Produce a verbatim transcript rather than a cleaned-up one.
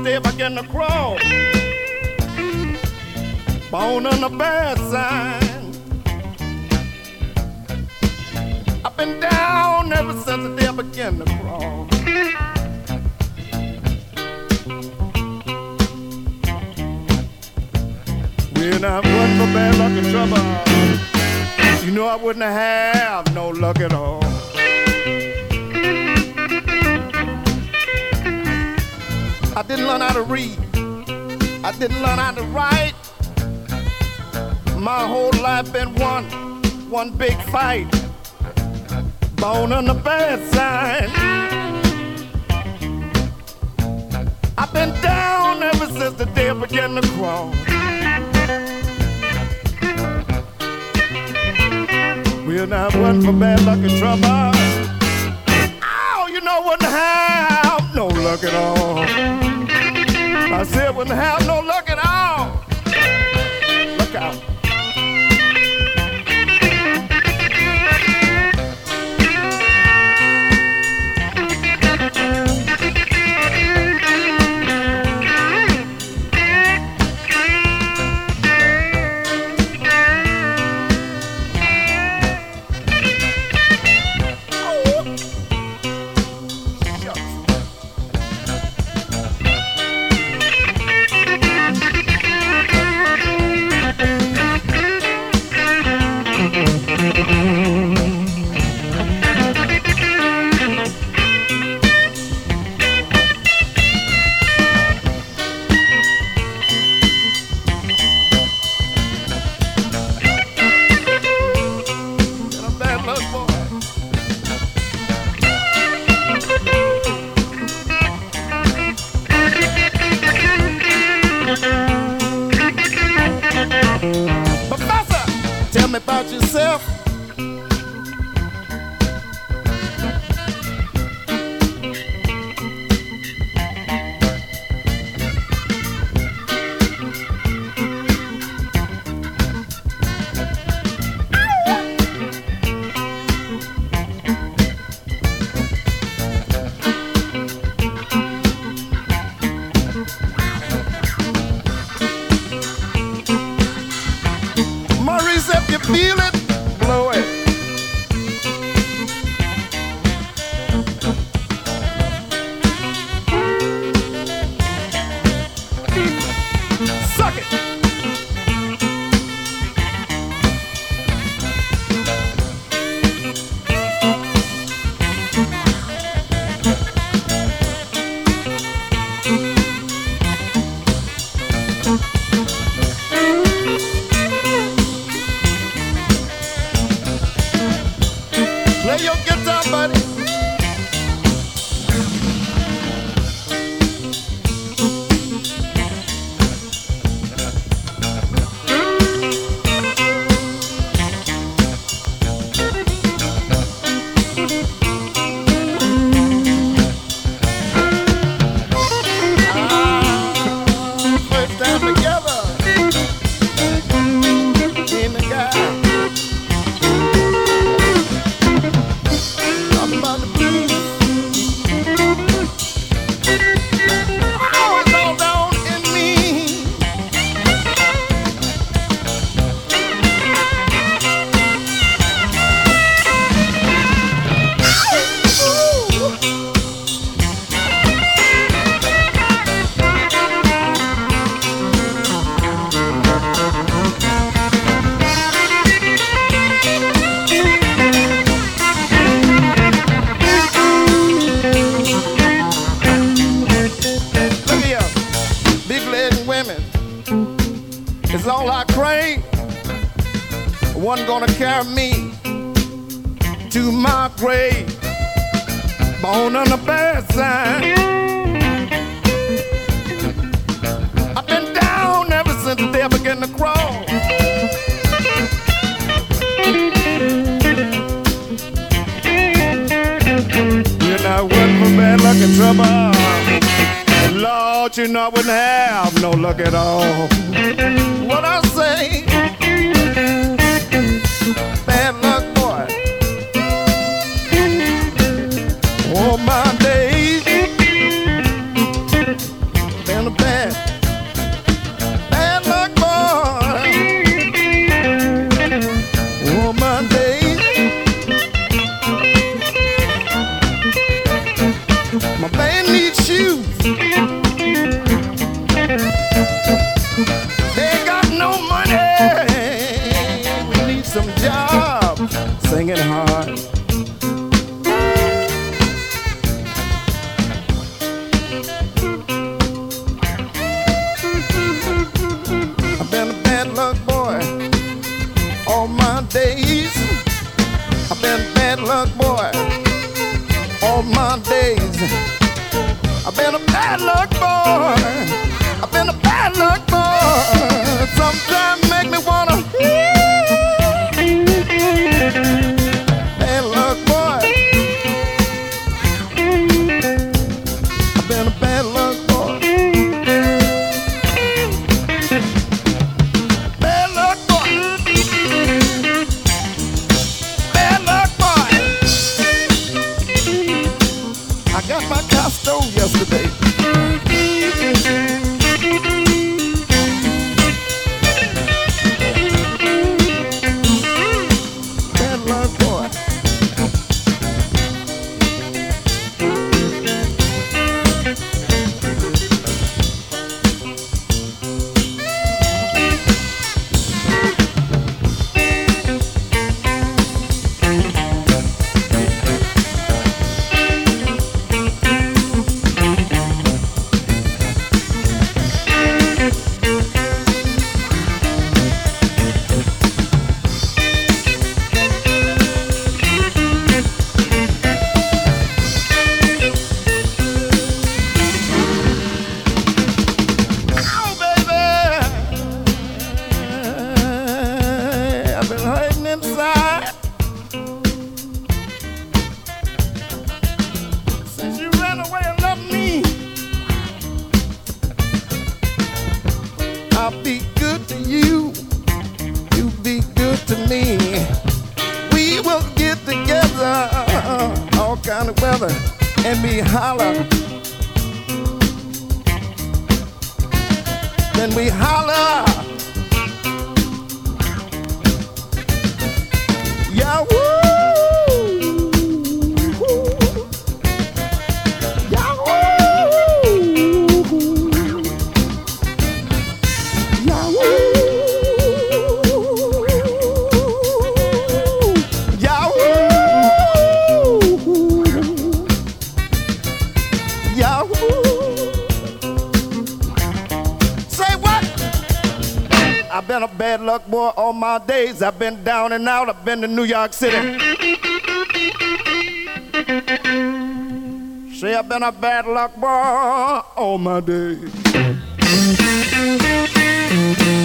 the day I begin to crawl. Born on the bad side. I've been down ever since the day I began to crawl. When I wasn't for bad luck and trouble, you know I wouldn't have no luck at all. I didn't learn how to read. I didn't learn how to write. My whole life been one, one big fight. Born on the bad side. I've been down ever since the day I began to crawl. Well, now it wasn't for bad luck and trouble. Oh, you know, wouldn't have no luck at all. I said wouldn't have no luck at all. Look out. Tell me about yourself. Maurice, if you feel it, blow it. Suck it. Play your guitar, buddy. Ah, first time together. Me and the guy. About the blues. Oh, it's all down in me. Ooh. It's all I crave. One gonna carry me to my grave. Born on the bad side. I've been down ever since the day I began to crawl. You know, wasn't for bad luck and trouble. Lord, you know I wouldn't have no luck at all. What I say, bad luck, boy. Oh, my days, bad all my days. I've been a bad luck boy. I've been a bad luck boy. Sometimes make me wanna bad luck boy. I've been a bad luck boy. Bad luck boy. Bad luck boy. I got my car stole yesterday. Bad luck boy. I'll be good to you, you be good to me. We will get together, all kind of weather, and we holler. Then we holler. Yahoo! I've been a bad luck boy all my days. I've been down and out. I've been to New York City. Say I've been a bad luck boy all my days.